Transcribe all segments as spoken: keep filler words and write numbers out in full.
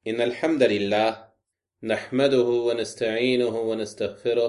إن الحمد لله نحمده ونستعينه ونستغفره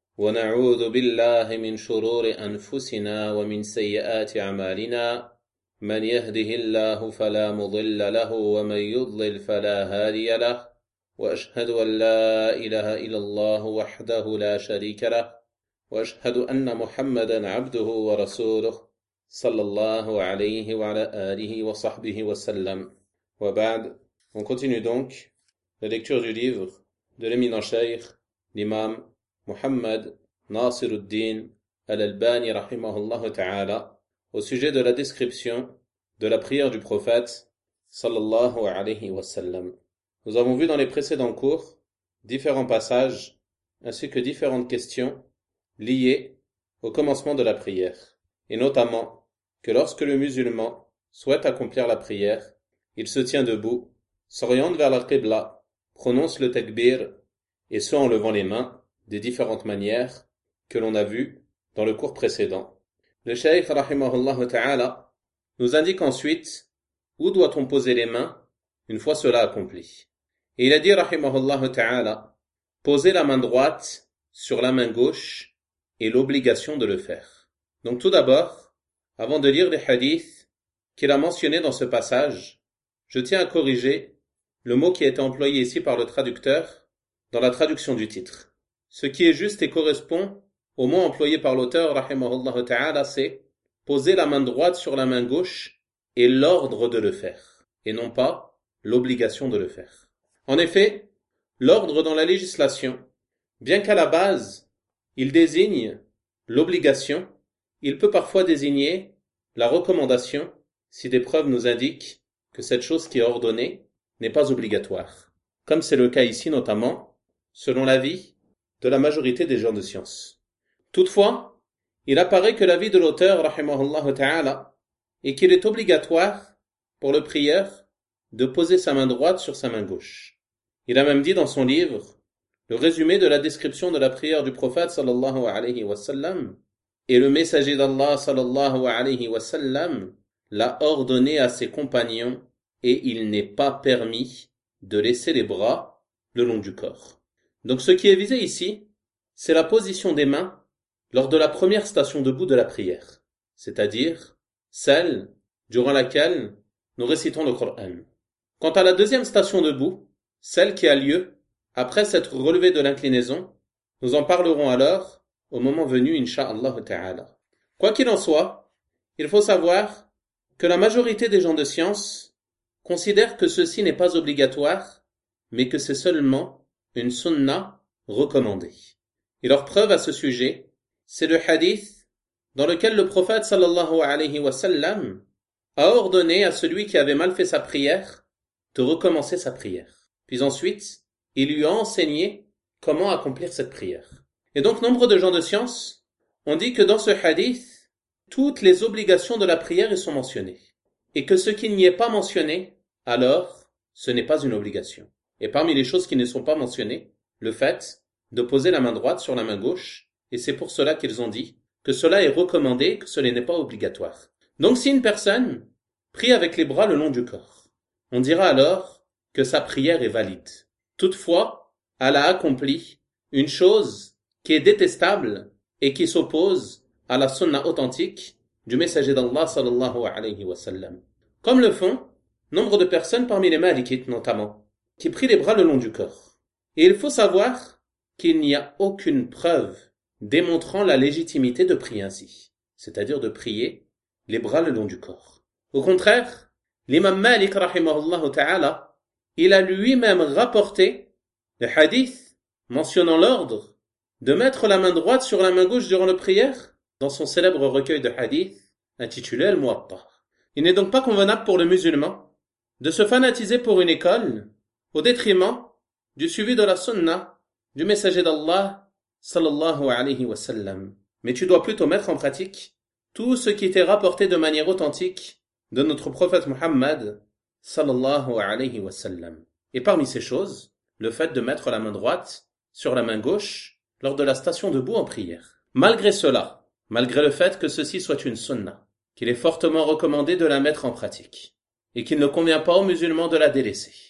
ونعوذ بالله من شرور أنفسنا ومن سيئات أعمالنا من يهده الله فلا مضل له ومن يضلل فلا هادي له وأشهد أن لا إله إلا الله وحده لا شريك له وأشهد أن محمدا عبده ورسوله صلى الله عليه وعلى آله وصحبه وسلم وبعد. On continue donc la lecture du livre de l'éminent cheikh, l'imam Muhammad Nasiruddin al-Albani rahimahullah ta'ala, au sujet de la description de la prière du prophète sallallahu alayhi wa sallam. Nous avons vu dans les précédents cours différents passages ainsi que différentes questions liées au commencement de la prière, et notamment que lorsque le musulman souhaite accomplir la prière, il se tient debout, s'oriente vers la qibla, prononce le takbir, et ce en levant les mains des différentes manières que l'on a vues dans le cours précédent. Le cheikh rahimahullah ta'ala nous indique ensuite où doit-on poser les mains une fois cela accompli. Et il a dit rahimahullah ta'ala, poser la main droite sur la main gauche est l'obligation de le faire. Donc tout d'abord, avant de lire les hadiths qu'il a mentionnés dans ce passage, je tiens à corriger le mot qui a été employé ici par le traducteur dans la traduction du titre. Ce qui est juste et correspond au mot employé par l'auteur, rahimahullah ta'ala, c'est poser la main droite sur la main gauche et l'ordre de le faire, et non pas l'obligation de le faire. En effet, l'ordre dans la législation, bien qu'à la base, il désigne l'obligation, il peut parfois désigner la recommandation si des preuves nous indiquent que cette chose qui est ordonnée n'est pas obligatoire, comme c'est le cas ici notamment, selon l'avis de la majorité des gens de science. Toutefois, il apparaît que l'avis de l'auteur, rahimahullah ta'ala, est qu'il est obligatoire pour le prieur de poser sa main droite sur sa main gauche. Il a même dit dans son livre, le résumé de la description de la prière du prophète sallallahu alayhi wa sallam, et le messager d'Allah sallallahu alayhi wa sallam l'a ordonné à ses compagnons, et il n'est pas permis de laisser les bras le long du corps. Donc ce qui est visé ici, c'est la position des mains lors de la première station debout de la prière, c'est-à-dire celle durant laquelle nous récitons le Coran. Quant à la deuxième station debout, celle qui a lieu après s'être relevé de l'inclinaison, nous en parlerons alors au moment venu, incha'Allah ta'ala. Quoi qu'il en soit, il faut savoir que la majorité des gens de science considèrent que ceci n'est pas obligatoire, mais que c'est seulement une sunna recommandée. Et leur preuve à ce sujet, c'est le hadith dans lequel le prophète sallallahu alayhi wa sallam a ordonné à celui qui avait mal fait sa prière de recommencer sa prière. Puis ensuite, il lui a enseigné comment accomplir cette prière. Et donc, nombre de gens de science ont dit que dans ce hadith, toutes les obligations de la prière y sont mentionnées. Et que ce qui n'y est pas mentionné, alors, ce n'est pas une obligation. Et parmi les choses qui ne sont pas mentionnées, le fait de poser la main droite sur la main gauche, et c'est pour cela qu'ils ont dit que cela est recommandé, que cela n'est pas obligatoire. Donc si une personne prie avec les bras le long du corps, on dira alors que sa prière est valide. Toutefois, elle a accompli une chose qui est détestable et qui s'oppose à la sunna authentique du messager d'Allah sallallahu alayhi wa sallam. Comme le font nombre de personnes parmi les malikites notamment, qui prient les bras le long du corps. Et il faut savoir qu'il n'y a aucune preuve démontrant la légitimité de prier ainsi, c'est-à-dire de prier les bras le long du corps. Au contraire, l'imam Malik rahimahullah ta'ala, il a lui-même rapporté le hadith mentionnant l'ordre de mettre la main droite sur la main gauche durant la prière dans son célèbre recueil de hadith intitulé Al-Muwatta. Il n'est donc pas convenable pour le musulman de se fanatiser pour une école au détriment du suivi de la sunna du messager d'Allah sallallahu alayhi wa sallam. Mais tu dois plutôt mettre en pratique tout ce qui t'est rapporté de manière authentique de notre prophète Muhammad sallallahu alayhi wa sallam. Et parmi ces choses, le fait de mettre la main droite sur la main gauche lors de la station debout en prière. Malgré cela, malgré le fait que ceci soit une sunna, qu'il est fortement recommandé de la mettre en pratique, et qu'il ne convient pas aux musulmans de la délaisser,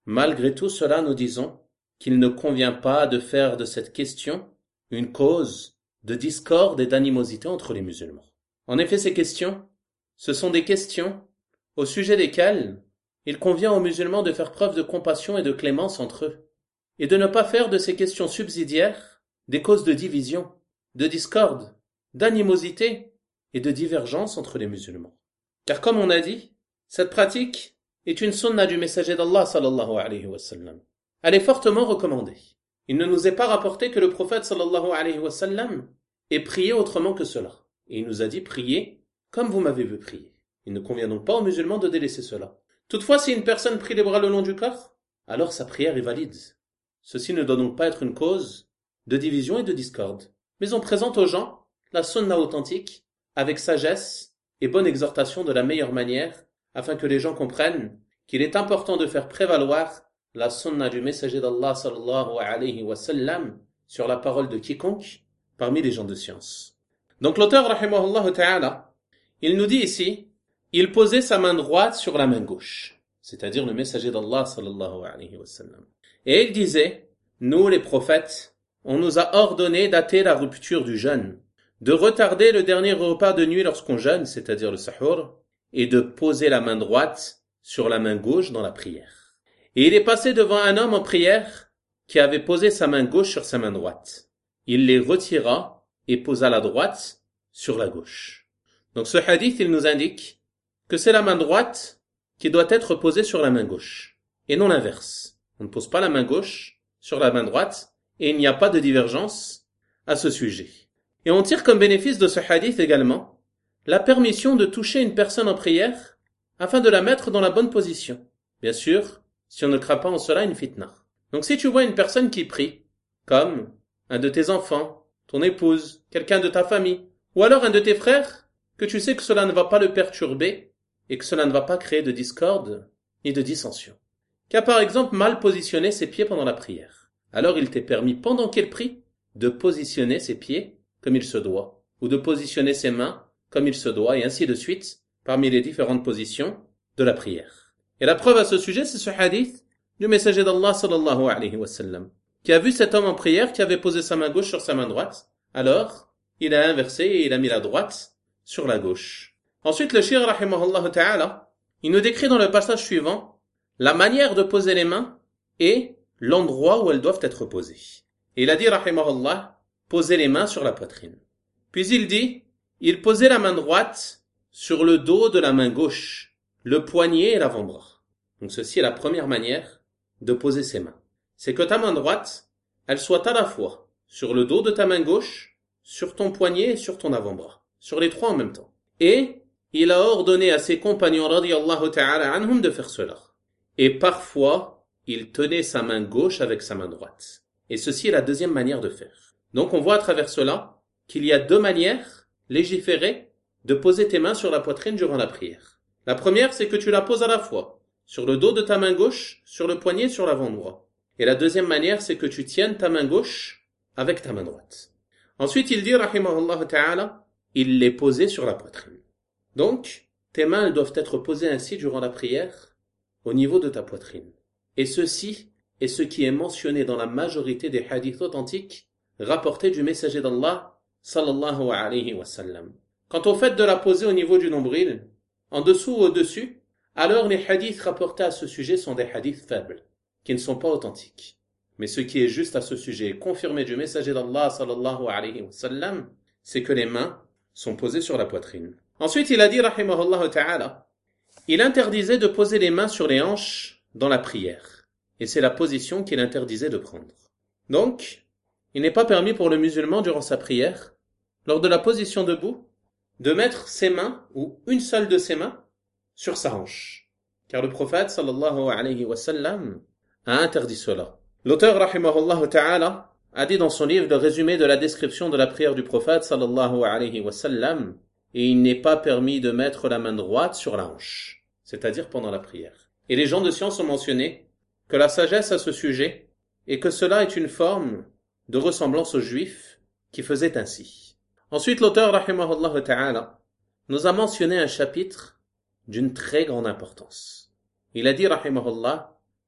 Malgré tout cela, nous disons qu'il ne convient pas de faire de cette question une cause de discorde et d'animosité entre les musulmans. En effet, ces questions, ce sont des questions au sujet desquelles il convient aux musulmans de faire preuve de compassion et de clémence entre eux, et de ne pas faire de ces questions subsidiaires des causes de division, de discorde, d'animosité et de divergence entre les musulmans. Car comme on a dit, cette pratique est une sunna du messager d'Allah sallallahu alayhi wa sallam. Elle est fortement recommandée. Il ne nous est pas rapporté que le prophète sallallahu alayhi wa sallam ait prié autrement que cela. Et il nous a dit priez comme vous m'avez vu prier. Il ne convient donc pas aux musulmans de délaisser cela. Toutefois, si une personne prie les bras le long du corps, alors sa prière est valide. Ceci ne doit donc pas être une cause de division et de discorde. Mais on présente aux gens la sunna authentique avec sagesse et bonne exhortation de la meilleure manière afin que les gens comprennent qu'il est important de faire prévaloir la sunna du messager d'Allah sallallahu alayhi wa sallam sur la parole de quiconque parmi les gens de science. Donc l'auteur rahimahullah ta'ala, il nous dit ici, il posait sa main droite sur la main gauche, c'est-à-dire le messager d'Allah sallallahu alayhi wa sallam. Et il disait, nous les prophètes, on nous a ordonné d'hâter la rupture du jeûne, de retarder le dernier repas de nuit lorsqu'on jeûne, c'est-à-dire le sahur, et de poser la main droite sur la main gauche dans la prière. Et il est passé devant un homme en prière qui avait posé sa main gauche sur sa main droite. Il les retira et posa la droite sur la gauche. Donc ce hadith, il nous indique que c'est la main droite qui doit être posée sur la main gauche, et non l'inverse. On ne pose pas la main gauche sur la main droite, et il n'y a pas de divergence à ce sujet. Et on tire comme bénéfice de ce hadith également la permission de toucher une personne en prière afin de la mettre dans la bonne position. Bien sûr, si on ne craint pas en cela une fitna. Donc si tu vois une personne qui prie, comme un de tes enfants, ton épouse, quelqu'un de ta famille, ou alors un de tes frères, que tu sais que cela ne va pas le perturber et que cela ne va pas créer de discorde ni de dissension, qui a par exemple mal positionné ses pieds pendant la prière, alors il t'est permis pendant qu'il prie de positionner ses pieds comme il se doit, ou de positionner ses mains comme il se doit, et ainsi de suite, parmi les différentes positions de la prière. Et la preuve à ce sujet, c'est ce hadith du messager d'Allah sallallahu alayhi wa sallam, qui a vu cet homme en prière qui avait posé sa main gauche sur sa main droite. Alors, il a inversé et il a mis la droite sur la gauche. Ensuite, le cheikh rahimahullah ta'ala, il nous décrit dans le passage suivant la manière de poser les mains et l'endroit où elles doivent être posées. Et il a dit rahimahullah, poser les mains sur la poitrine. Puis il dit, il posait la main droite sur le dos de la main gauche, le poignet et l'avant-bras. Donc ceci est la première manière de poser ses mains. C'est que ta main droite, elle soit à la fois sur le dos de ta main gauche, sur ton poignet et sur ton avant-bras. Sur les trois en même temps. Et il a ordonné à ses compagnons radiyallahu ta'ala anhum de faire cela. Et parfois, il tenait sa main gauche avec sa main droite. Et ceci est la deuxième manière de faire. Donc on voit à travers cela qu'il y a deux manières légiférées de poser tes mains sur la poitrine durant la prière. La première, c'est que tu la poses à la fois sur le dos de ta main gauche, sur le poignet et sur l'avant-bras. Et la deuxième manière, c'est que tu tiennes ta main gauche avec ta main droite. Ensuite, il dit, rahimahullah ta'ala, il les posait sur la poitrine. Donc, tes mains elles doivent être posées ainsi durant la prière, au niveau de ta poitrine. Et ceci est ce qui est mentionné dans la majorité des hadiths authentiques rapportés du messager d'Allah, sallallahu alayhi wa sallam. Quant au fait de la poser au niveau du nombril, en dessous ou au-dessus, alors les hadiths rapportés à ce sujet sont des hadiths faibles, qui ne sont pas authentiques. Mais ce qui est juste à ce sujet, confirmé du messager d'Allah, sallallahu alayhi wa sallam, c'est que les mains sont posées sur la poitrine. Ensuite, il a dit, rahimahullah ta'ala, il interdisait de poser les mains sur les hanches dans la prière. Et c'est la position qu'il interdisait de prendre. Donc, il n'est pas permis pour le musulman durant sa prière, lors de la position debout, de mettre ses mains, ou une seule de ses mains, sur sa hanche. Car le prophète, sallallahu alayhi wa sallam, a interdit cela. L'auteur, rahimahullah ta'ala, a dit dans son livre le résumé de la description de la prière du prophète, sallallahu alayhi wa sallam, et il n'est pas permis de mettre la main droite sur la hanche, c'est-à-dire pendant la prière. Et les gens de science ont mentionné que la sagesse à ce sujet est que cela est une forme de ressemblance aux juifs qui faisaient ainsi. Ensuite, l'auteur, rahimahullah ta'ala, nous a mentionné un chapitre d'une très grande importance. Il a dit, rahimahullah,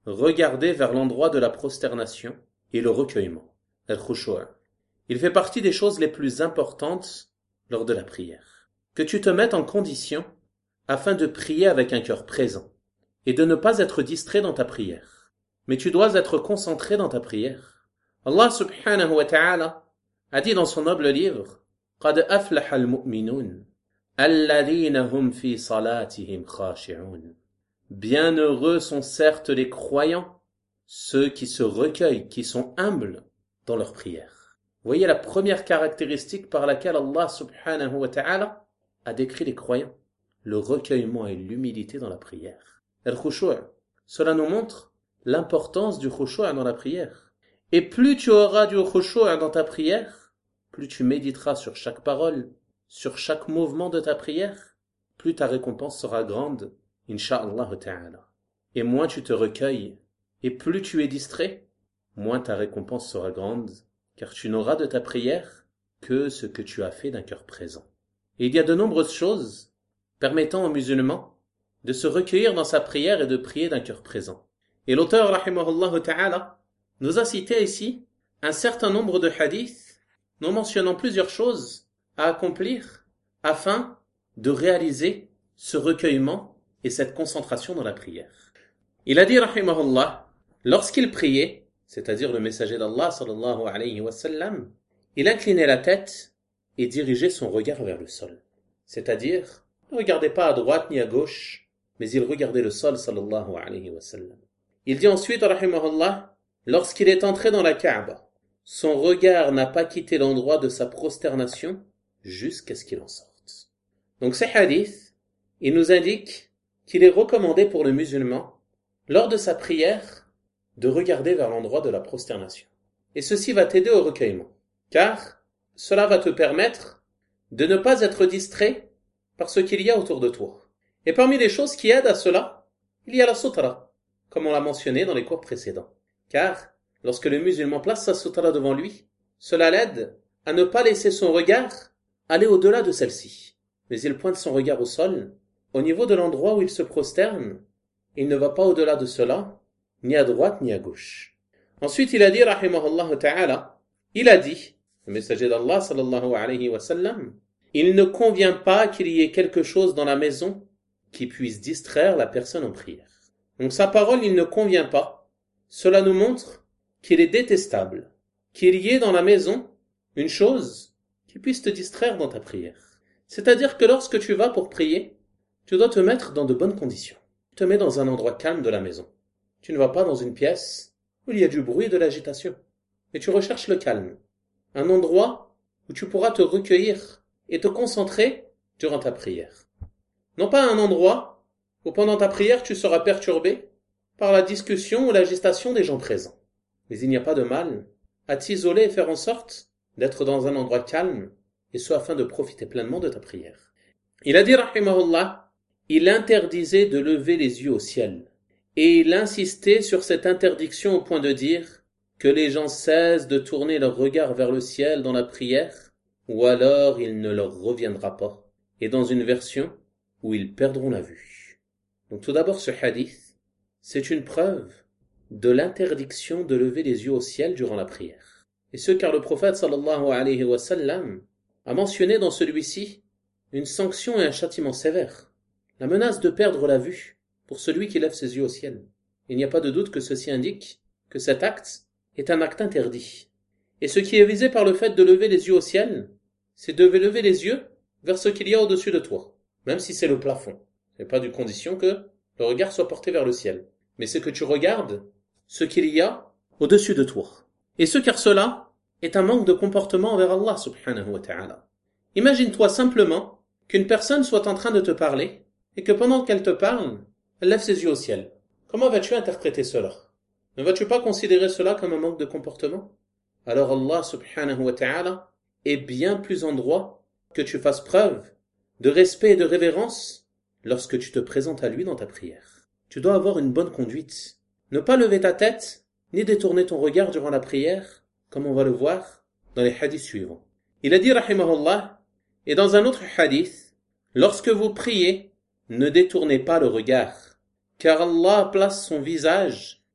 regarder vers l'endroit de la prosternation et le recueillement, al-khushu'. Il fait partie des choses les plus importantes lors de la prière. Que tu te mettes en condition afin de prier avec un cœur présent et de ne pas être distrait dans ta prière. Mais tu dois être concentré dans ta prière. Allah subhanahu wa ta'ala a dit dans son noble livre قَدْ أَفْلَحَ الْمُؤْمِنُونَ الَّذِينَ هُمْ فِي صَلَاتِهِمْ خَاشِعُونَ. Bienheureux sont certes les croyants, ceux qui se recueillent, qui sont humbles dans leur prière. Voyez la première caractéristique par laquelle Allah subhanahu wa ta'ala a décrit les croyants, le recueillement et l'humilité dans la prière. Al-khushu', cela nous montre l'importance du khushu' dans la prière. Et plus tu auras du khushu' dans ta prière, plus tu méditeras sur chaque parole, sur chaque mouvement de ta prière, plus ta récompense sera grande, incha'Allah ta'ala. Et moins tu te recueilles, et plus tu es distrait, moins ta récompense sera grande, car tu n'auras de ta prière que ce que tu as fait d'un cœur présent. Et il y a de nombreuses choses permettant aux musulmans de se recueillir dans sa prière et de prier d'un cœur présent. Et l'auteur, rahimahullah ta'ala, nous a cité ici un certain nombre de hadiths, nous mentionnant plusieurs choses à accomplir afin de réaliser ce recueillement et cette concentration dans la prière. Il a dit, rahimahullah, lorsqu'il priait, c'est-à-dire le messager d'Allah, sallallahu alayhi wa sallam, il inclinait la tête et dirigeait son regard vers le sol. C'est-à-dire, ne regardait pas à droite ni à gauche, mais il regardait le sol, sallallahu alayhi wa sallam. Il dit ensuite, rahimahullah, lorsqu'il est entré dans la Kaaba, son regard n'a pas quitté l'endroit de sa prosternation jusqu'à ce qu'il en sorte. Donc ces hadiths, ils nous indiquent qu'il est recommandé pour le musulman, lors de sa prière, de regarder vers l'endroit de la prosternation. Et ceci va t'aider au recueillement, car cela va te permettre de ne pas être distrait par ce qu'il y a autour de toi. Et parmi les choses qui aident à cela, il y a la sutra, comme on l'a mentionné dans les cours précédents. Car lorsque le musulman place sa sutra devant lui, cela l'aide à ne pas laisser son regard aller au-delà de celle-ci. Mais il pointe son regard au sol, au niveau de l'endroit où il se prosterne. Il ne va pas au-delà de cela, ni à droite ni à gauche. Ensuite, il a dit, rahimahullah ta'ala, il a dit, le messager d'Allah, sallallahu alayhi wa sallam, il ne convient pas qu'il y ait quelque chose dans la maison qui puisse distraire la personne en prière. Donc sa parole, il ne convient pas. Cela nous montre qu'il est détestable qu'il y ait dans la maison une chose qui puisse te distraire dans ta prière. C'est-à-dire que lorsque tu vas pour prier, tu dois te mettre dans de bonnes conditions. Tu te mets dans un endroit calme de la maison. Tu ne vas pas dans une pièce où il y a du bruit et de l'agitation. Mais tu recherches le calme. Un endroit où tu pourras te recueillir et te concentrer durant ta prière. Non pas un endroit où pendant ta prière tu seras perturbé par la discussion ou l'agitation des gens présents. Mais il n'y a pas de mal à t'isoler et faire en sorte d'être dans un endroit calme, et ce afin de profiter pleinement de ta prière. Il a dit, rahimahullah, il interdisait de lever les yeux au ciel, et il insistait sur cette interdiction au point de dire que les gens cessent de tourner leur regard vers le ciel dans la prière, ou alors il ne leur reviendra pas, et dans une version où ils perdront la vue. Donc tout d'abord ce hadith, c'est une preuve de l'interdiction de lever les yeux au ciel durant la prière. Et ce car le prophète sallallahu alayhi wa sallam a mentionné dans celui-ci une sanction et un châtiment sévère, la menace de perdre la vue pour celui qui lève ses yeux au ciel. Il n'y a pas de doute que ceci indique que cet acte est un acte interdit. Et ce qui est visé par le fait de lever les yeux au ciel, c'est de lever les yeux vers ce qu'il y a au-dessus de toi, même si c'est le plafond. Ce n'est pas d'une condition que le regard soit porté vers le ciel, mais c'est que tu regardes ce qu'il y a au-dessus de toi. Et ce car cela est un manque de comportement envers Allah subhanahu wa ta'ala. Imagine-toi simplement qu'une personne soit en train de te parler et que pendant qu'elle te parle, elle lève ses yeux au ciel. Comment vas-tu interpréter cela? Ne vas-tu pas considérer cela comme un manque de comportement? Alors Allah subhanahu wa ta'ala est bien plus en droit que tu fasses preuve de respect et de révérence lorsque tu te présentes à lui dans ta prière. Tu dois avoir une bonne conduite. Ne pas lever ta tête, ni détourner ton regard durant la prière, comme on va le voir dans les hadiths suivants. Il a dit, rahimahullah, et dans un autre hadith, lorsque vous priez, ne détournez pas le regard, car Allah place son visage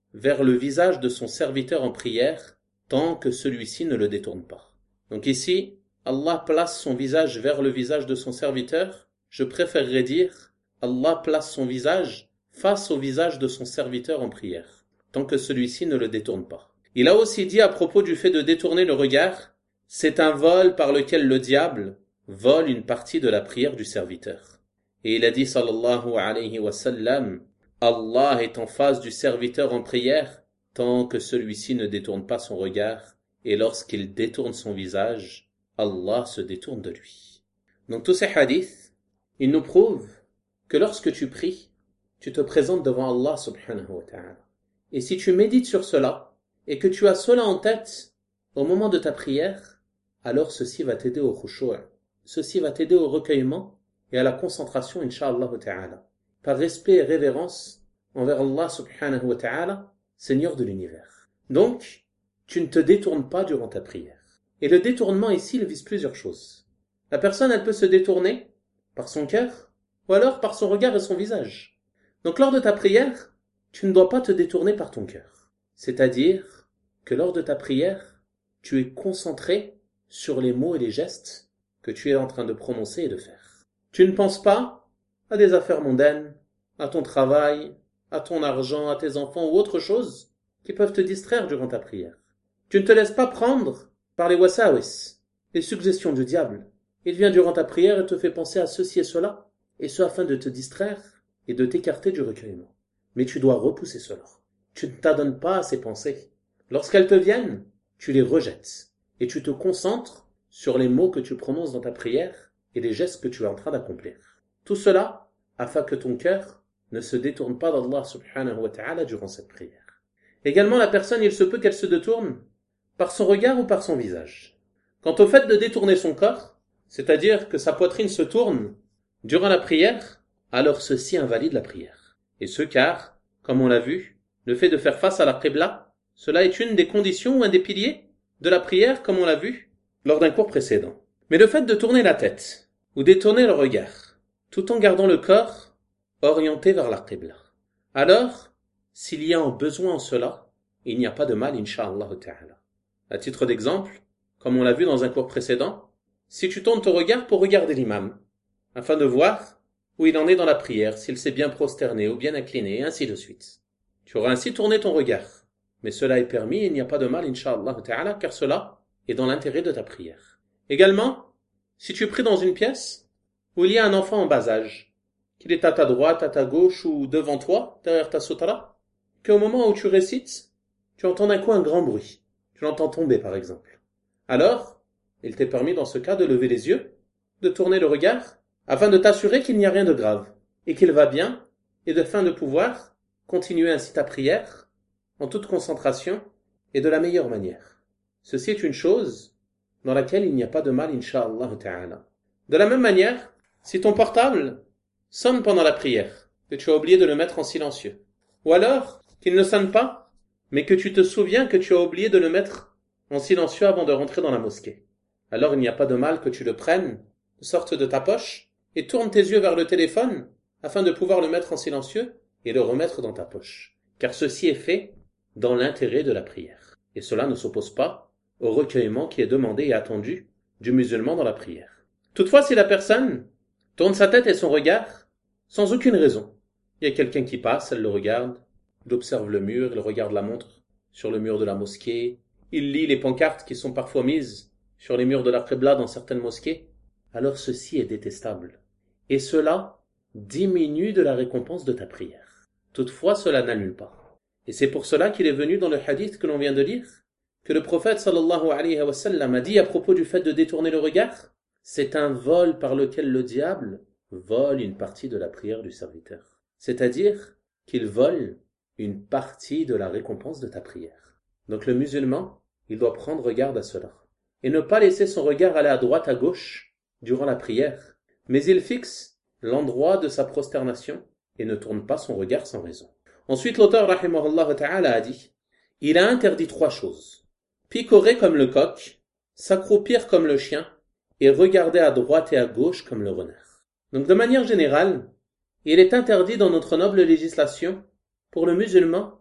vers le visage de son serviteur en prière tant que celui-ci ne le détourne pas. Donc ici, Allah place son visage vers le visage de son serviteur. Je préférerais dire Allah place son visage face au visage de son serviteur en prière tant que celui-ci ne le détourne pas. Il a aussi dit à propos du fait de détourner le regard, c'est un vol par lequel le diable vole une partie de la prière du serviteur. Et il a dit sallallahu alayhi wa sallam, Allah est en face du serviteur en prière tant que celui-ci ne détourne pas son regard, et lorsqu'il détourne son visage, Allah se détourne de lui. Donc tous ces hadiths, ils nous prouvent que lorsque tu pries, tu te présentes devant Allah subhanahu wa ta'ala. Et si tu médites sur cela, et que tu as cela en tête au moment de ta prière, alors ceci va t'aider au khushu', ceci va t'aider au recueillement et à la concentration, incha'Allah ta'ala, par respect et révérence envers Allah subhanahu wa ta'ala, Seigneur de l'univers. Donc, tu ne te détournes pas durant ta prière. Et le détournement ici, il vise plusieurs choses. La personne, elle peut se détourner par son cœur, ou alors par son regard et son visage. Donc lors de ta prière, tu ne dois pas te détourner par ton cœur. C'est-à-dire que lors de ta prière, tu es concentré sur les mots et les gestes que tu es en train de prononcer et de faire. Tu ne penses pas à des affaires mondaines, à ton travail, à ton argent, à tes enfants ou autre chose qui peuvent te distraire durant ta prière. Tu ne te laisses pas prendre par les wasawis, les suggestions du diable. Il vient durant ta prière et te fait penser à ceci et cela, et ce afin de te distraire et de t'écarter du recueillement. Mais tu dois repousser cela. Tu ne t'adonnes pas à ces pensées. Lorsqu'elles te viennent, tu les rejettes et tu te concentres sur les mots que tu prononces dans ta prière et les gestes que tu es en train d'accomplir. Tout cela afin que ton cœur ne se détourne pas d'Allah subhanahu wa ta'ala durant cette prière. Également, la personne, il se peut qu'elle se détourne par son regard ou par son visage. Quant au fait de détourner son corps, c'est-à-dire que sa poitrine se tourne durant la prière, alors ceci invalide la prière. Et ce car, comme on l'a vu, le fait de faire face à la qibla, cela est une des conditions ou un des piliers de la prière, comme on l'a vu lors d'un cours précédent. Mais le fait de tourner la tête ou détourner le regard, tout en gardant le corps orienté vers la qibla, alors, s'il y a un besoin en cela, il n'y a pas de mal, incha'Allah ta'ala. À titre d'exemple, comme on l'a vu dans un cours précédent, si tu tournes ton regard pour regarder l'imam, afin de voir où il en est dans la prière, s'il s'est bien prosterné ou bien incliné, et ainsi de suite. Tu auras ainsi tourné ton regard. Mais cela est permis, et il n'y a pas de mal, incha'Allah ta'ala, car cela est dans l'intérêt de ta prière. Également, si tu pries dans une pièce où il y a un enfant en bas âge, qu'il est à ta droite, à ta gauche ou devant toi, derrière ta sotara, qu'au moment où tu récites, tu entends d'un coup un grand bruit. Tu l'entends tomber par exemple. Alors, il t'est permis dans ce cas de lever les yeux, de tourner le regard, afin de t'assurer qu'il n'y a rien de grave, et qu'il va bien, et de fin de pouvoir continuer ainsi ta prière, en toute concentration, et de la meilleure manière. Ceci est une chose dans laquelle il n'y a pas de mal, incha'Allah ta'ala. De la même manière, si ton portable sonne pendant la prière, que tu as oublié de le mettre en silencieux, ou alors qu'il ne sonne pas, mais que tu te souviens que tu as oublié de le mettre en silencieux avant de rentrer dans la mosquée, alors il n'y a pas de mal que tu le prennes, sorte de ta poche, et tourne tes yeux vers le téléphone, afin de pouvoir le mettre en silencieux et le remettre dans ta poche. Car ceci est fait dans l'intérêt de la prière. Et cela ne s'oppose pas au recueillement qui est demandé et attendu du musulman dans la prière. Toutefois, si la personne tourne sa tête et son regard sans aucune raison, il y a quelqu'un qui passe, elle le regarde, il observe le mur, il regarde la montre sur le mur de la mosquée, il lit les pancartes qui sont parfois mises sur les murs de la qibla dans certaines mosquées, alors ceci est détestable. Et cela diminue de la récompense de ta prière. Toutefois, cela n'annule pas. Et c'est pour cela qu'il est venu dans le hadith que l'on vient de lire, que le prophète sallallahu alayhi wa sallam a dit à propos du fait de détourner le regard, c'est un vol par lequel le diable vole une partie de la prière du serviteur. C'est-à-dire qu'il vole une partie de la récompense de ta prière. Donc le musulman, il doit prendre garde à cela. Et ne pas laisser son regard aller à droite, à gauche, durant la prière, mais il fixe l'endroit de sa prosternation et ne tourne pas son regard sans raison. Ensuite, l'auteur, rahimahullah ta'ala, a dit, il a interdit trois choses. Picorer comme le coq, s'accroupir comme le chien, et regarder à droite et à gauche comme le renard. Donc, de manière générale, il est interdit dans notre noble législation, pour le musulman,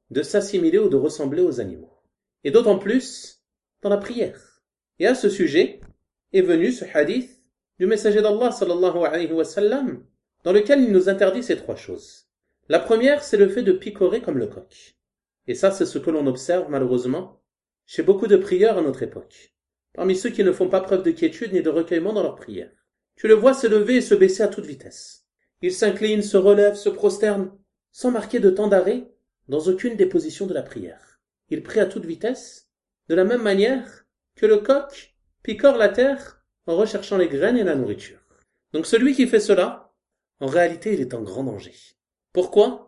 de s'assimiler ou de ressembler aux animaux. Et d'autant plus dans la prière. Et à ce sujet est venu ce hadith du messager d'Allah sallallahu alayhi wa sallam, dans lequel il nous interdit ces trois choses. La première, c'est le fait de picorer comme le coq. Et ça, c'est ce que l'on observe malheureusement chez beaucoup de prieurs à notre époque. Parmi ceux qui ne font pas preuve de quiétude ni de recueillement dans leur prière. Tu le vois se lever et se baisser à toute vitesse. Il s'incline, se relève, se prosterne, sans marquer de temps d'arrêt dans aucune des positions de la prière. Il prie à toute vitesse, de la même manière que le coq picore la terre en recherchant les graines et la nourriture. Donc celui qui fait cela, en réalité, il est en grand danger. Pourquoi ?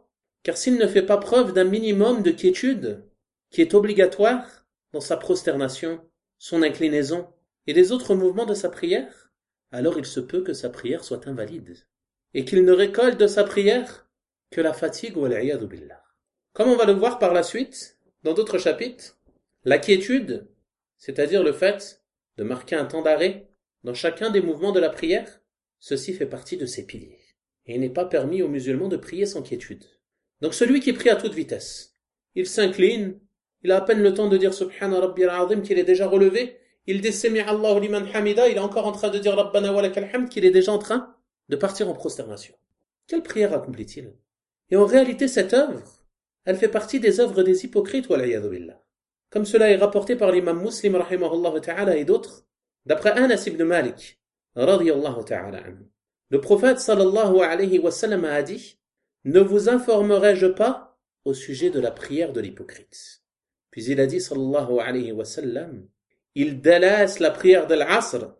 Car s'il ne fait pas preuve d'un minimum de quiétude qui est obligatoire dans sa prosternation, son inclinaison et les autres mouvements de sa prière, alors il se peut que sa prière soit invalide et qu'il ne récolte de sa prière que la fatigue ou al-'iyadhu billah. Comme on va le voir par la suite, dans d'autres chapitres, la quiétude, c'est-à-dire le fait de marquer un temps d'arrêt dans chacun des mouvements de la prière, ceci fait partie de ses piliers. Et il n'est pas permis aux musulmans de prier sans quiétude. Donc celui qui prie à toute vitesse, il s'incline, il a à peine le temps de dire Subhana Rabbiyal Azim qu'il est déjà relevé, il dit Sami'a Allahu liman hamida, il est encore en train de dire Rabbana wa lakal hamd qu'il est déjà en train de partir en prosternation. Quelle prière accomplit-il ? Et en réalité cette œuvre, elle fait partie des œuvres des hypocrites wal-'iyadhu billah. Comme cela est rapporté par l'imam Muslim rahimahullah ta'ala et d'autres, d'après Anas ibn Malik radiyallahu ta'ala anhu. Le prophète sallallahu alayhi wa sallam a dit « Ne vous informerai-je pas au sujet de la prière de l'hypocrite ?» Puis il a dit sallallahu alayhi wa sallam « Il délaisse la prière de l'Asr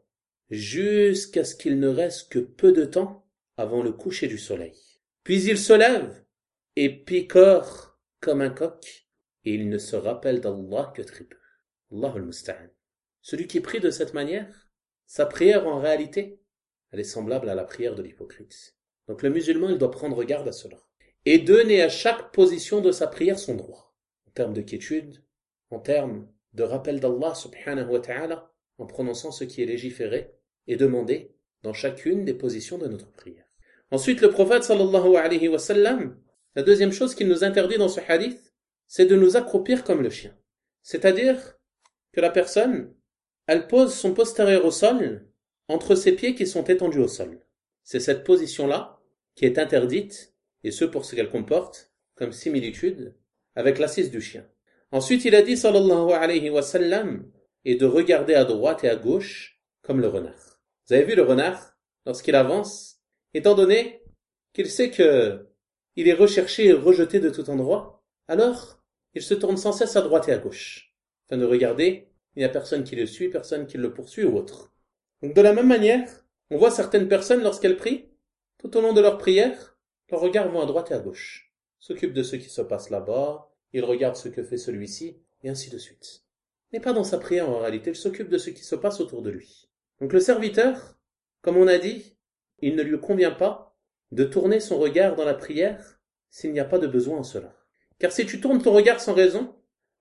jusqu'à ce qu'il ne reste que peu de temps avant le coucher du soleil. Puis il se lève et picore comme un coq et il ne se rappelle d'Allah que très peu. Allahul musta'an. » Celui qui prie de cette manière, sa prière en réalité, elle est semblable à la prière de l'hypocrite. Donc le musulman, il doit prendre garde à cela. Et donner à chaque position de sa prière son droit. En termes de quiétude, en termes de rappel d'Allah subhanahu wa ta'ala, en prononçant ce qui est légiféré et demandé dans chacune des positions de notre prière. Ensuite, le prophète sallallahu alayhi wa sallam, la deuxième chose qu'il nous interdit dans ce hadith, c'est de nous accroupir comme le chien. C'est-à-dire que la personne, elle pose son postérieur au sol, entre ses pieds qui sont étendus au sol. C'est cette position-là qui est interdite, et ce pour ce qu'elle comporte, comme similitude, avec l'assise du chien. Ensuite, il a dit, sallallahu alayhi wa sallam, et de regarder à droite et à gauche, comme le renard. Vous avez vu le renard, lorsqu'il avance, étant donné qu'il sait que il est recherché et rejeté de tout endroit, alors il se tourne sans cesse à droite et à gauche, afin de regarder, il n'y a personne qui le suit, personne qui le poursuit ou autre. Donc de la même manière, on voit certaines personnes lorsqu'elles prient, tout au long de leur prière, leurs regards vont à droite et à gauche, s'occupent de ce qui se passe là-bas, ils regardent ce que fait celui-ci, et ainsi de suite. Mais pas dans sa prière en réalité, il s'occupe de ce qui se passe autour de lui. Donc le serviteur, comme on a dit, il ne lui convient pas de tourner son regard dans la prière s'il n'y a pas de besoin en cela. Car si tu tournes ton regard sans raison,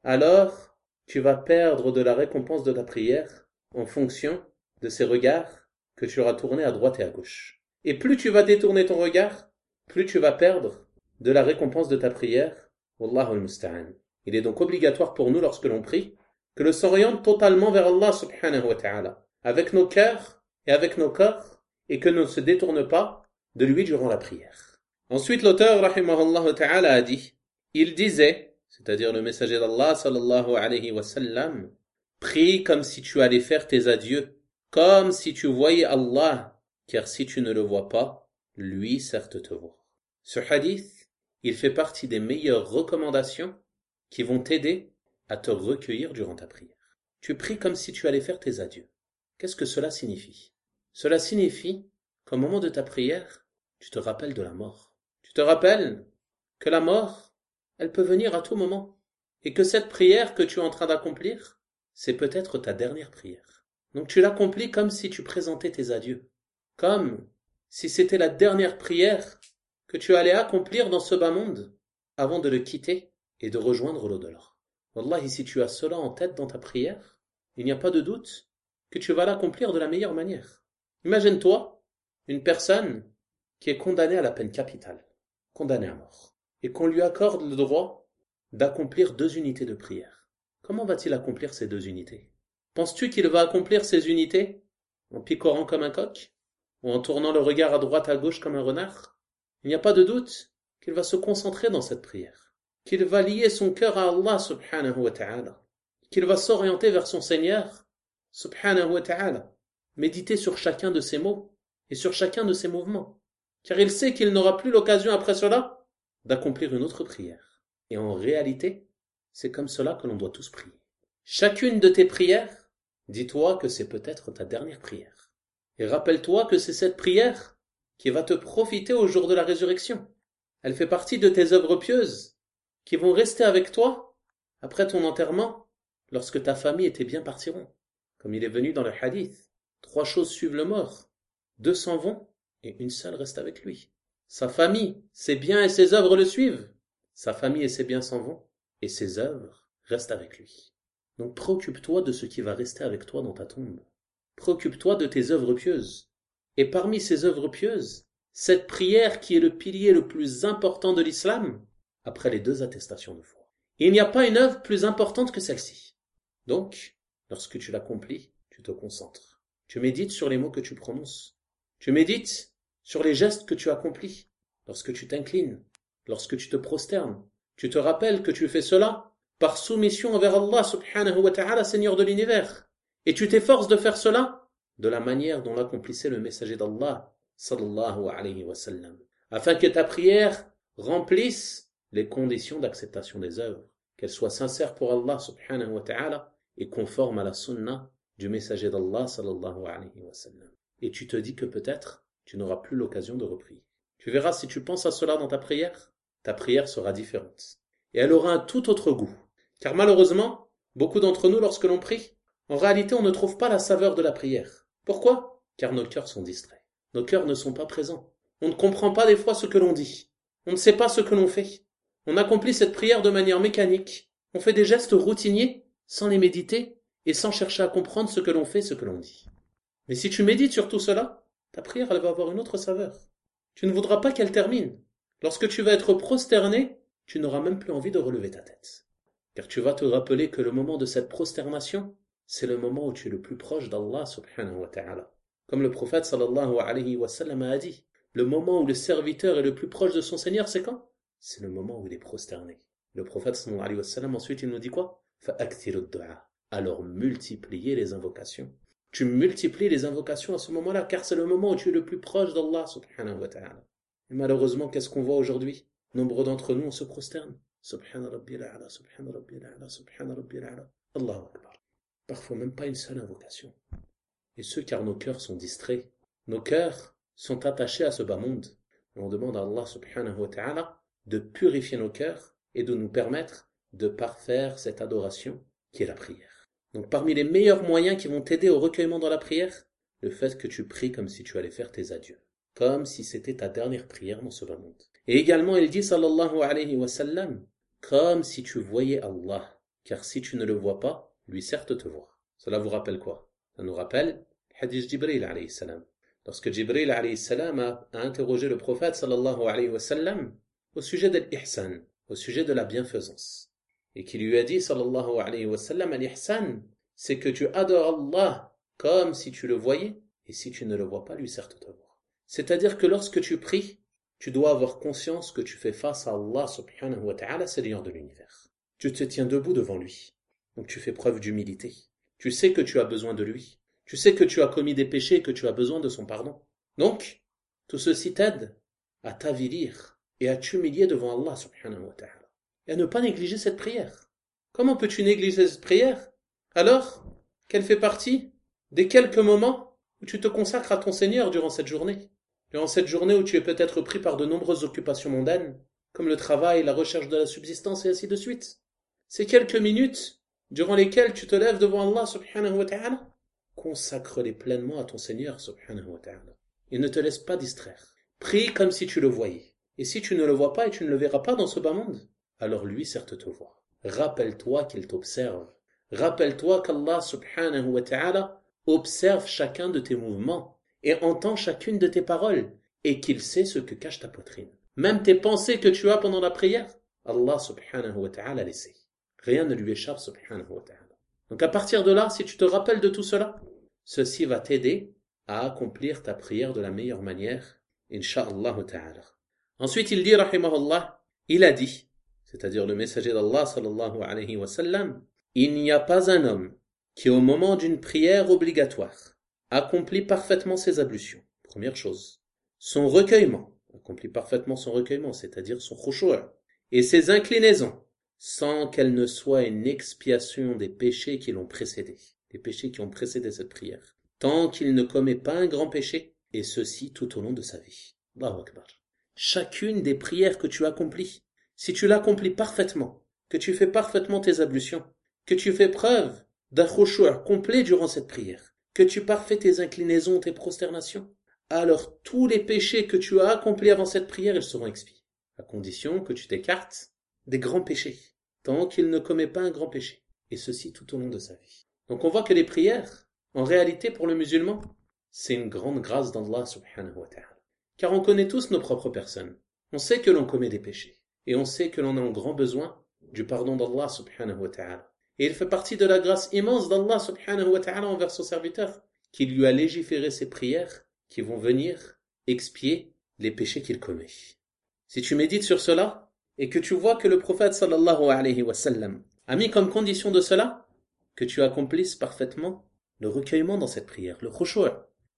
alors tu vas perdre de la récompense de ta prière en fonction de ces regards que tu auras tournés à droite et à gauche. Et plus tu vas détourner ton regard, plus tu vas perdre de la récompense de ta prière. Wallahu al-musta'an. Il est donc obligatoire pour nous, lorsque l'on prie, que l'on s'oriente totalement vers Allah subhanahu wa ta'ala, avec nos cœurs et avec nos corps, et que l'on ne se détourne pas de lui durant la prière. Ensuite, l'auteur, rahimahullah ta'ala, a dit, il disait, c'est-à-dire le messager d'Allah, sallallahu alayhi wa sallam, prie comme si tu allais faire tes adieux, comme si tu voyais Allah, car si tu ne le vois pas, lui certes te voit. Ce hadith, il fait partie des meilleures recommandations qui vont t'aider à te recueillir durant ta prière. Tu pries comme si tu allais faire tes adieux. Qu'est-ce que cela signifie ? Cela signifie qu'au moment de ta prière, tu te rappelles de la mort. Tu te rappelles que la mort, elle peut venir à tout moment, et que cette prière que tu es en train d'accomplir, c'est peut-être ta dernière prière. Donc tu l'accomplis comme si tu présentais tes adieux, comme si c'était la dernière prière que tu allais accomplir dans ce bas monde avant de le quitter et de rejoindre l'au-delà. Wallahi, si tu as cela en tête dans ta prière, il n'y a pas de doute que tu vas l'accomplir de la meilleure manière. Imagine-toi une personne qui est condamnée à la peine capitale, condamnée à mort, et qu'on lui accorde le droit d'accomplir deux unités de prière. Comment va-t-il accomplir ces deux unités? Penses-tu qu'il va accomplir ces unités en picorant comme un coq? Ou en tournant le regard à droite à gauche comme un renard? Il n'y a pas de doute qu'il va se concentrer dans cette prière, qu'il va lier son cœur à Allah subhanahu wa ta'ala, qu'il va s'orienter vers son Seigneur subhanahu wa ta'ala, méditer sur chacun de ses mots et sur chacun de ses mouvements, car il sait qu'il n'aura plus l'occasion après cela d'accomplir une autre prière. Et en réalité, c'est comme cela que l'on doit tous prier. Chacune de tes prières, dis-toi que c'est peut-être ta dernière prière. Et rappelle-toi que c'est cette prière qui va te profiter au jour de la résurrection. Elle fait partie de tes œuvres pieuses qui vont rester avec toi après ton enterrement lorsque ta famille et tes biens partiront. Comme il est venu dans le hadith, trois choses suivent le mort, deux s'en vont et une seule reste avec lui. Sa famille, ses biens et ses œuvres le suivent. Sa famille et ses biens s'en vont et ses œuvres restent avec lui. Donc préoccupe-toi de ce qui va rester avec toi dans ta tombe. Préoccupe-toi de tes œuvres pieuses. Et parmi ces œuvres pieuses, cette prière qui est le pilier le plus important de l'islam, après les deux attestations de foi. Il n'y a pas une œuvre plus importante que celle-ci. Donc, lorsque tu l'accomplis, tu te concentres. Tu médites sur les mots que tu prononces. Tu médites sur les gestes que tu accomplis. Lorsque tu t'inclines, lorsque tu te prosternes, tu te rappelles que tu fais cela par soumission envers Allah subhanahu wa ta'ala, Seigneur de l'univers. Et tu t'efforces de faire cela de la manière dont l'accomplissait le messager d'Allah, sallallahu alayhi wa sallam, afin que ta prière remplisse les conditions d'acceptation des œuvres, qu'elles soient sincères pour Allah subhanahu wa ta'ala et conformes à la sunna du messager d'Allah, sallallahu alayhi wa sallam. Et tu te dis que peut-être tu n'auras plus l'occasion de reprier. Tu verras, si tu penses à cela dans ta prière, ta prière sera différente. Et elle aura un tout autre goût. Car malheureusement, beaucoup d'entre nous, lorsque l'on prie, en réalité, on ne trouve pas la saveur de la prière. Pourquoi? Car nos cœurs sont distraits. Nos cœurs ne sont pas présents. On ne comprend pas des fois ce que l'on dit. On ne sait pas ce que l'on fait. On accomplit cette prière de manière mécanique. On fait des gestes routiniers, sans les méditer, et sans chercher à comprendre ce que l'on fait, ce que l'on dit. Mais si tu médites sur tout cela, ta prière, elle va avoir une autre saveur. Tu ne voudras pas qu'elle termine. Lorsque tu vas être prosterné, tu n'auras même plus envie de relever ta tête. Car tu vas te rappeler que le moment de cette prosternation, c'est le moment où tu es le plus proche d'Allah subhanahu wa ta'ala. Comme le prophète sallallahu alayhi wa sallam a dit, le moment où le serviteur est le plus proche de son Seigneur, c'est quand? C'est le moment où il est prosterné. Le prophète sallallahu alayhi wa sallam, ensuite, il nous dit quoi? فَأَكْثِرُ الدُّعَاء. Alors multipliez les invocations. Tu multiplies les invocations à ce moment-là, car c'est le moment où tu es le plus proche d'Allah subhanahu wa ta'ala. Et malheureusement, qu'est-ce qu'on voit aujourd'hui? Nombreux d'entre nous, on se prosterne. Subhana Rabbil A'la, Subhana Rabbil A'la, Subhana Rabbil A'la. Allahu Akbar. Parfois même pas une seule invocation. Et ce, car nos cœurs sont distraits. Nos cœurs sont attachés à ce bas monde. Et on demande à Allah subhanahu wa ta'ala de purifier nos cœurs et de nous permettre de parfaire cette adoration qui est la prière. Donc parmi les meilleurs moyens qui vont t'aider au recueillement dans la prière, le fait que tu pries comme si tu allais faire tes adieux. Comme si c'était ta dernière prière dans ce bas monde. Et également, il dit sallallahu alayhi wa sallam, comme si tu voyais Allah. Car si tu ne le vois pas, lui certes te voit. Cela vous rappelle quoi? Ça nous rappelle hadith Jibril alayhi salam. Lorsque Jibril alayhi salam a, a interrogé le prophète sallallahu alayhi wa sallam au sujet de l'ihsan, au sujet de la bienfaisance. Et qui lui a dit sallallahu alayhi wa sallam, al-ihsan, c'est que tu adores Allah comme si tu le voyais, et si tu ne le vois pas, lui certes te voit. C'est-à-dire que lorsque tu pries, tu dois avoir conscience que tu fais face à Allah subhanahu wa ta'ala, Seigneur de l'univers. Tu te tiens debout devant lui. Donc tu fais preuve d'humilité. Tu sais que tu as besoin de lui. Tu sais que tu as commis des péchés et que tu as besoin de son pardon. Donc, tout ceci t'aide à t'avilir et à t'humilier devant Allah subhanahu wa ta'ala. Et à ne pas négliger cette prière. Comment peux-tu négliger cette prière alors qu'elle fait partie des quelques moments où tu te consacres à ton Seigneur durant cette journée? Durant cette journée où tu es peut-être pris par de nombreuses occupations mondaines, comme le travail, la recherche de la subsistance et ainsi de suite. Ces quelques minutes durant lesquelles tu te lèves devant Allah subhanahu wa ta'ala, consacre-les pleinement à ton Seigneur subhanahu wa ta'ala. Et ne te laisse pas distraire. Prie comme si tu le voyais. Et si tu ne le vois pas et tu ne le verras pas dans ce bas monde, alors lui certes te voit. Rappelle-toi qu'il t'observe. Rappelle-toi qu'Allah subhanahu wa ta'ala observe chacun de tes mouvements et entend chacune de tes paroles, et qu'il sait ce que cache ta poitrine. Même tes pensées que tu as pendant la prière, Allah subhanahu wa ta'ala le sait. Rien ne lui échappe subhanahu wa ta'ala. Donc à partir de là, si tu te rappelles de tout cela, ceci va t'aider à accomplir ta prière de la meilleure manière, insha'Allah ta'ala. Ensuite, il dit, rahimahullah, il a dit, c'est-à-dire le messager d'Allah sallallahu alayhi wa sallam, il n'y a pas un homme qui au moment d'une prière obligatoire accomplit parfaitement ses ablutions. Première chose. Son recueillement, accomplit parfaitement son recueillement, c'est-à-dire son khushu', et ses inclinaisons, sans qu'elle ne soit une expiation des péchés qui l'ont précédé, des péchés qui ont précédé cette prière, tant qu'il ne commet pas un grand péché, et ceci tout au long de sa vie. Allahu Akbar. Chacune des prières que tu accomplis, si tu l'accomplis parfaitement, que tu fais parfaitement tes ablutions, que tu fais preuve d'un khushu' complet durant cette prière, que tu parfais tes inclinaisons, tes prosternations, alors tous les péchés que tu as accomplis avant cette prière, ils seront expiés, à condition que tu t'écartes des grands péchés, tant qu'il ne commet pas un grand péché, et ceci tout au long de sa vie. Donc on voit que les prières, en réalité pour le musulman, c'est une grande grâce d'Allah subhanahu wa ta'ala. Car on connaît tous nos propres personnes, on sait que l'on commet des péchés, et on sait que l'on a en grand besoin du pardon d'Allah subhanahu wa ta'ala. Et il fait partie de la grâce immense d'Allah subhanahu wa ta'ala envers son serviteur, qui lui a légiféré ses prières qui vont venir expier les péchés qu'il commet. Si tu médites sur cela, et que tu vois que le prophète sallallahu alayhi wa sallam a mis comme condition de cela que tu accomplisses parfaitement le recueillement dans cette prière, le khushu',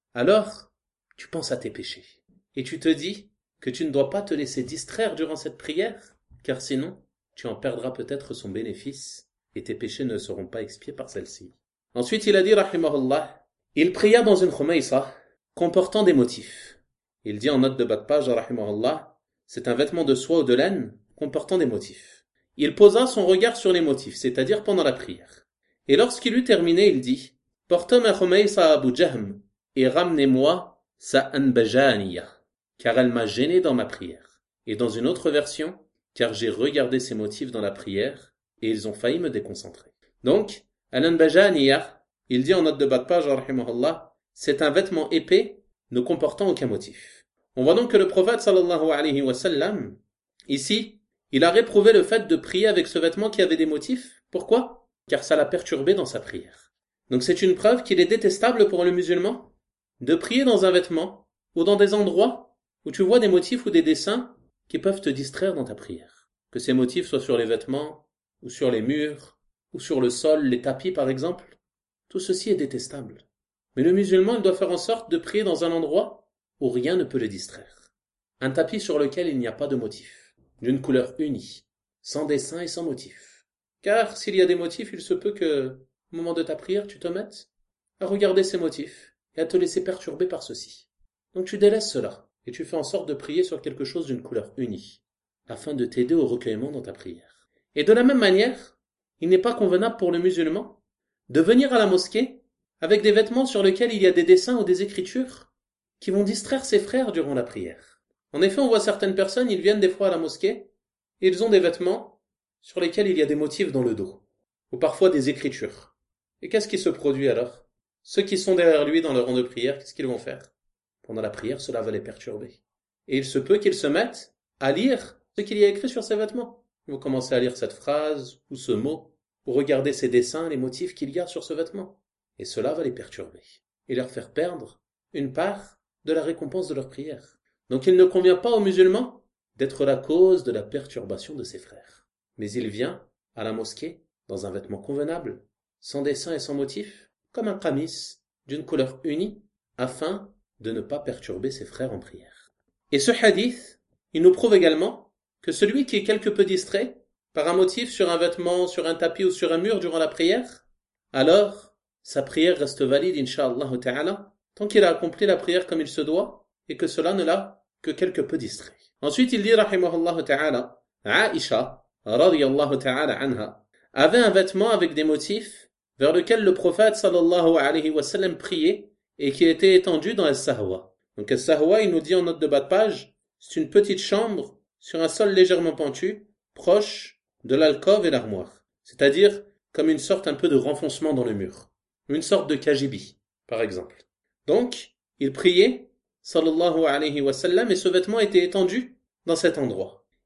alors tu penses à tes péchés. Et tu te dis que tu ne dois pas te laisser distraire durant cette prière, car sinon tu en perdras peut-être son bénéfice et tes péchés ne seront pas expiés par celle-ci. Ensuite il a dit rahimahullah, il pria dans une khumaysa comportant des motifs. Il dit en note de bas de page rahimahullah, c'est un vêtement de soie ou de laine comportant des motifs. Il posa son regard sur les motifs, c'est-à-dire pendant la prière. Et lorsqu'il eut terminé, il dit, portez ma khumaysa à Abu Jahm et ramenez-moi sa anbajaniya, car elle m'a gêné dans ma prière. Et dans une autre version, car j'ai regardé ces motifs dans la prière et ils ont failli me déconcentrer. Donc, al-anbajaniya, il dit en note de bas de page, rahimahullah, c'est un vêtement épais ne comportant aucun motif. On voit donc que le prophète sallallahu alayhi wa sallam, ici, il a réprouvé le fait de prier avec ce vêtement qui avait des motifs. Pourquoi? Car ça l'a perturbé dans sa prière. Donc c'est une preuve qu'il est détestable pour le musulman de prier dans un vêtement ou dans des endroits où tu vois des motifs ou des dessins qui peuvent te distraire dans ta prière. Que ces motifs soient sur les vêtements, ou sur les murs, ou sur le sol, les tapis par exemple. Tout ceci est détestable. Mais le musulman, il doit faire en sorte de prier dans un endroit où rien ne peut le distraire. Un tapis sur lequel il n'y a pas de motif, d'une couleur unie, sans dessin et sans motif. Car s'il y a des motifs, il se peut que, au moment de ta prière, tu te mettes à regarder ces motifs et à te laisser perturber par ceci. Donc tu délaisses cela et tu fais en sorte de prier sur quelque chose d'une couleur unie, afin de t'aider au recueillement dans ta prière. Et de la même manière, il n'est pas convenable pour le musulman de venir à la mosquée avec des vêtements sur lesquels il y a des dessins ou des écritures qui vont distraire ses frères durant la prière. En effet, on voit certaines personnes, ils viennent des fois à la mosquée et ils ont des vêtements sur lesquels il y a des motifs dans le dos, ou parfois des écritures. Et qu'est-ce qui se produit alors? Ceux qui sont derrière lui dans le rang de prière, qu'est-ce qu'ils vont faire? Pendant la prière, cela va les perturber. Et il se peut qu'ils se mettent à lire ce qu'il y a écrit sur ces vêtements. Ils vont commencer à lire cette phrase ou ce mot, ou regarder ces dessins, les motifs qu'il y a sur ce vêtement. Et cela va les perturber et leur faire perdre une part de la récompense de leur prière. Donc il ne convient pas aux musulmans d'être la cause de la perturbation de ses frères. Mais il vient à la mosquée dans un vêtement convenable, sans dessin et sans motif, comme un qamis d'une couleur unie, afin de ne pas perturber ses frères en prière. Et ce hadith, il nous prouve également que celui qui est quelque peu distrait par un motif sur un vêtement, sur un tapis ou sur un mur durant la prière, alors sa prière reste valide, insha'Allah ta'ala, tant qu'il a accompli la prière comme il se doit, et que cela ne l'a que quelque peu distrait. Ensuite, il dit, rahimahullah ta'ala, Aïcha, radiyallahu ta'ala anha, avait un vêtement avec des motifs vers lequel le prophète sallallahu alayhi wa sallam priait et qui était étendu dans al-sahwa. Donc al-sahwa, il nous dit en note de bas de page, c'est une petite chambre sur un sol légèrement pentu, proche de l'alcôve et l'armoire. C'est-à-dire comme une sorte un peu de renfoncement dans le mur. Une sorte de kajibi, par exemple. Donc, il priait, sallallahu alayhi wa sallam, et ce vêtement était étendu dans cet endroit.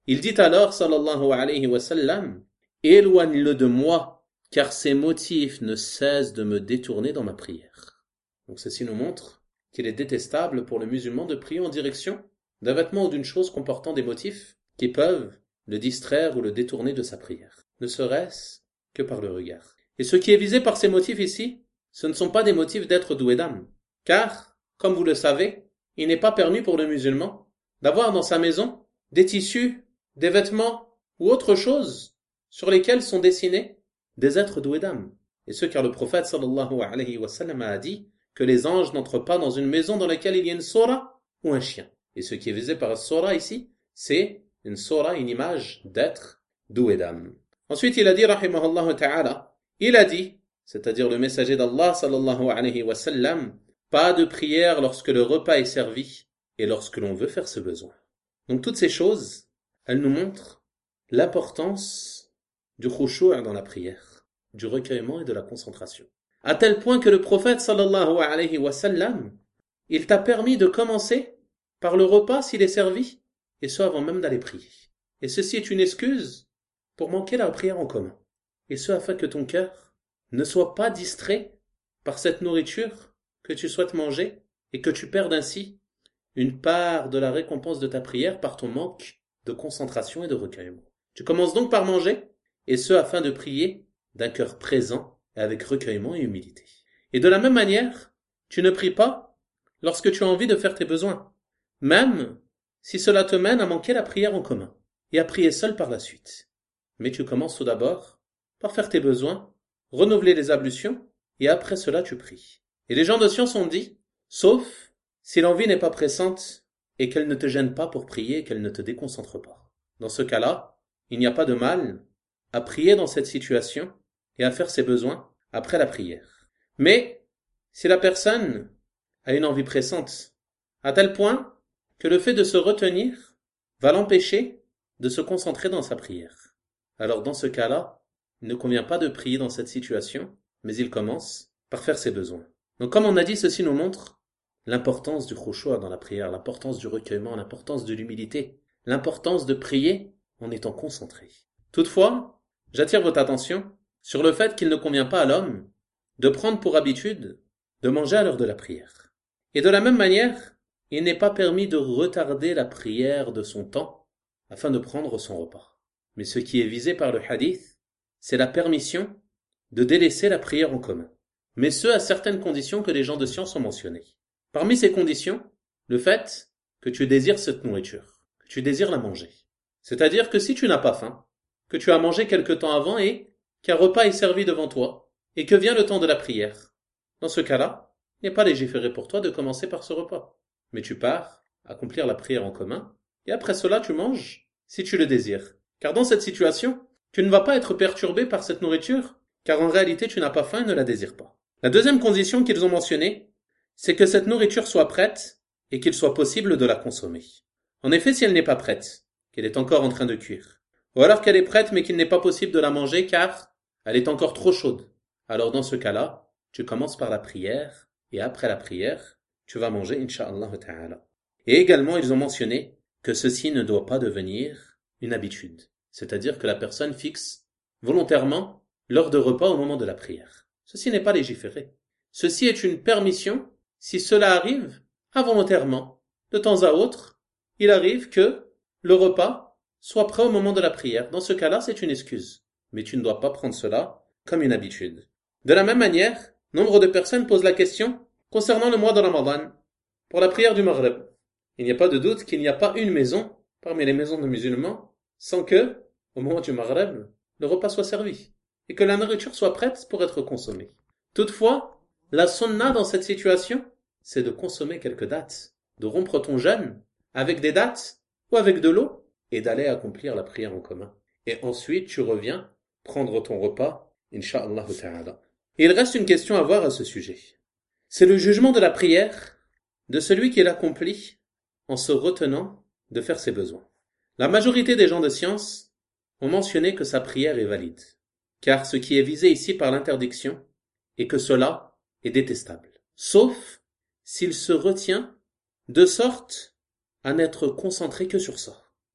Il dit alors, sallallahu alayhi wa sallam, éloigne-le de moi, car ses motifs ne cessent de me détourner dans ma prière. Donc ceci nous montre qu'il est détestable pour le musulman de prier en direction d'un vêtement ou d'une chose comportant des motifs qui peuvent le distraire ou le détourner de sa prière, ne serait-ce que par le regard. Et ce qui est visé par ces motifs ici, ce ne sont pas des motifs d'être doué d'âme, car, comme vous le savez, il n'est pas permis pour le musulman d'avoir dans sa maison des tissus, des vêtements ou autre chose sur lesquels sont dessinés des êtres doués d'âme. Et ce car le prophète sallallahu alayhi wa sallam a dit que les anges n'entrent pas dans une maison dans laquelle il y a une sora ou un chien. Et ce qui est visé par sora ici, c'est une sora, une image d'être doué d'âme. Ensuite, il a dit, rahimahullah ta'ala, il a dit, c'est-à-dire le messager d'Allah sallallahu alayhi wa sallam, pas de prière lorsque le repas est servi et lorsque l'on veut faire ce besoin. Donc toutes ces choses, elles nous montrent l'importance du khushu' dans la prière, du recueillement et de la concentration. À tel point que le prophète sallallahu alayhi wa sallam, il t'a permis de commencer par le repas s'il est servi, et ce avant même d'aller prier. Et ceci est une excuse pour manquer la prière en commun. Et ce afin que ton cœur ne soit pas distrait par cette nourriture que tu souhaites manger et que tu perdes ainsi une part de la récompense de ta prière par ton manque de concentration et de recueillement. Tu commences donc par manger, et ce afin de prier d'un cœur présent et avec recueillement et humilité. Et de la même manière, tu ne pries pas lorsque tu as envie de faire tes besoins, même si cela te mène à manquer la prière en commun et à prier seul par la suite. Mais tu commences tout d'abord par faire tes besoins, renouveler les ablutions, et après cela tu pries. Et les gens de science ont dit, sauf si l'envie n'est pas pressante et qu'elle ne te gêne pas pour prier et qu'elle ne te déconcentre pas. Dans ce cas-là, il n'y a pas de mal à prier dans cette situation et à faire ses besoins après la prière. Mais si la personne a une envie pressante, à tel point que le fait de se retenir va l'empêcher de se concentrer dans sa prière, alors dans ce cas-là, il ne convient pas de prier dans cette situation, mais il commence par faire ses besoins. Donc comme on a dit, ceci nous montre l'importance du khushu' dans la prière, l'importance du recueillement, l'importance de l'humilité, l'importance de prier en étant concentré. Toutefois, j'attire votre attention sur le fait qu'il ne convient pas à l'homme de prendre pour habitude de manger à l'heure de la prière. Et de la même manière, il n'est pas permis de retarder la prière de son temps afin de prendre son repas. Mais ce qui est visé par le hadith, c'est la permission de délaisser la prière en commun. Mais ce à certaines conditions que les gens de science ont mentionnées. Parmi ces conditions, le fait que tu désires cette nourriture, que tu désires la manger. C'est-à-dire que si tu n'as pas faim, que tu as mangé quelque temps avant et qu'un repas est servi devant toi, et que vient le temps de la prière, dans ce cas-là, il n'est pas légiféré pour toi de commencer par ce repas. Mais tu pars accomplir la prière en commun, et après cela tu manges, si tu le désires. Car dans cette situation, tu ne vas pas être perturbé par cette nourriture, car en réalité tu n'as pas faim et ne la désires pas. La deuxième condition qu'ils ont mentionnée, c'est que cette nourriture soit prête et qu'il soit possible de la consommer. En effet, si elle n'est pas prête, qu'elle est encore en train de cuire, ou alors qu'elle est prête mais qu'il n'est pas possible de la manger car elle est encore trop chaude, alors dans ce cas-là, tu commences par la prière et après la prière, tu vas manger incha'Allah ta'ala. Et également, ils ont mentionné que ceci ne doit pas devenir une habitude, c'est-à-dire que la personne fixe volontairement l'heure de repas au moment de la prière. Ceci n'est pas légiféré. Ceci est une permission si cela arrive involontairement. De temps à autre, il arrive que le repas soit prêt au moment de la prière. Dans ce cas-là, c'est une excuse. Mais tu ne dois pas prendre cela comme une habitude. De la même manière, nombre de personnes posent la question concernant le mois de Ramadan, pour la prière du Maghreb. Il n'y a pas de doute qu'il n'y a pas une maison, parmi les maisons de musulmans, sans que, au moment du Maghreb, le repas soit servi, et que la nourriture soit prête pour être consommée. Toutefois, la sunna dans cette situation, c'est de consommer quelques dattes, de rompre ton jeûne avec des dattes ou avec de l'eau, et d'aller accomplir la prière en commun. Et ensuite, tu reviens prendre ton repas, incha'Allah ta'ala. Et il reste une question à voir à ce sujet. C'est le jugement de la prière de celui qui l'accomplit en se retenant de faire ses besoins. La majorité des gens de science ont mentionné que sa prière est valide, car ce qui est visé ici par l'interdiction est que cela est détestable, sauf s'il se retient de sorte à n'être concentré que sur ça.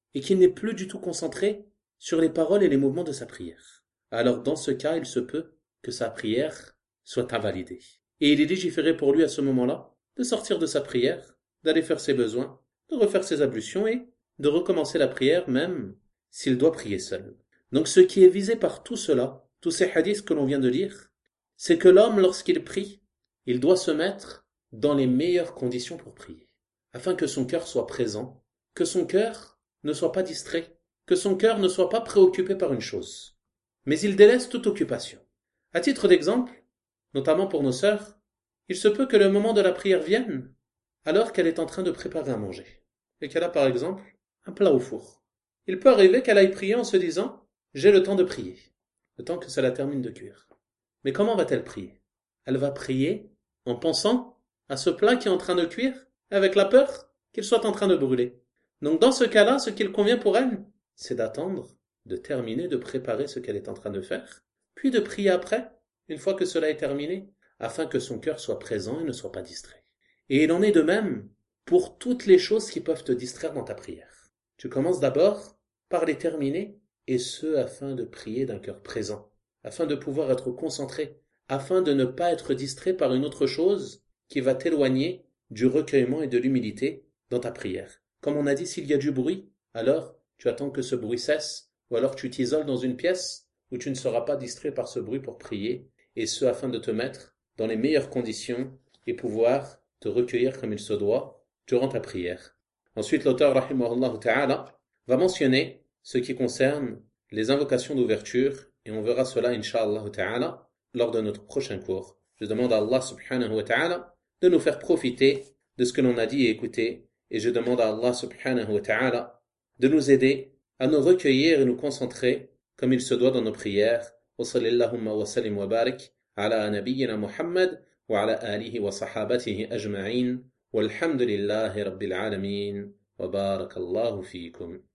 et qu'il n'est plus du tout concentré sur les paroles et les mouvements de sa prière. Alors dans ce cas, il se peut que sa prière soit invalidée. Et il est légiféré pour lui à ce moment-là de sortir de sa prière, d'aller faire ses besoins, de refaire ses ablutions et de recommencer la prière même s'il doit prier seul. Donc ce qui est visé par tout cela, tous ces hadiths que l'on vient de lire, c'est que l'homme, lorsqu'il prie, il doit se mettre dans les meilleures conditions pour prier, afin que son cœur soit présent, que son cœur ne soit pas distrait, que son cœur ne soit pas préoccupé par une chose. Mais il délaisse toute occupation. À titre d'exemple, notamment pour nos sœurs, il se peut que le moment de la prière vienne alors qu'elle est en train de préparer à manger, et qu'elle a par exemple un plat au four. Il peut arriver qu'elle aille prier en se disant « j'ai le temps de prier », le temps que cela termine de cuire. Mais comment va-t-elle prier? Elle va prier en pensant à ce plat qui est en train de cuire, avec la peur qu'il soit en train de brûler. Donc dans ce cas-là, ce qu'il convient pour elle, c'est d'attendre, de terminer, de préparer ce qu'elle est en train de faire, puis de prier après, une fois que cela est terminé, afin que son cœur soit présent et ne soit pas distrait. Et il en est de même pour toutes les choses qui peuvent te distraire dans ta prière. Tu commences d'abord par les terminer, et ce afin de prier d'un cœur présent, afin de pouvoir être concentré, afin de ne pas être distrait par une autre chose qui va t'éloigner du recueillement et de l'humilité dans ta prière. Comme on a dit, s'il y a du bruit, alors tu attends que ce bruit cesse, ou alors tu t'isoles dans une pièce où tu ne seras pas distrait par ce bruit pour prier, et ce afin de te mettre dans les meilleures conditions et pouvoir te recueillir comme il se doit durant ta prière. Ensuite, l'auteur rahimahullah ta'ala va mentionner ce qui concerne les invocations d'ouverture, et on verra cela incha'Allah ta'ala lors de notre prochain cours. Je demande à Allah subhanahu wa ta'ala de nous faire profiter de ce que l'on a dit et écouté, et je demande à Allah subhanahu wa ta'ala de nous aider à nous recueillir et nous concentrer comme il se doit dans nos prières. Wa sallallahu wa sallim wa barik ala nabiyyina Muhammad wa ala alihi wa sahabatihi ajma'in walhamdulillahi rabbil alamin wa barakallahu fiikum.